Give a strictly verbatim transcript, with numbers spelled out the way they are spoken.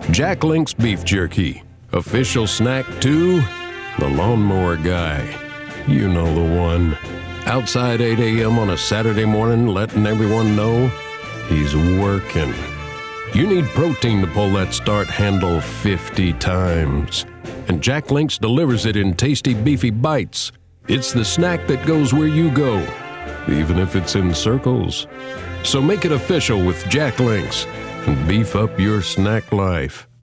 Jack Link's Beef Jerky. Official snack to the lawnmower guy. You know the one. Outside eight a.m. on a Saturday morning, letting everyone know he's working. You need protein to pull that start handle fifty times. And Jack Link's delivers it in tasty, beefy bites. It's the snack that goes where you go, even if it's in circles. So make it official with Jack Link's and beef up your snack life.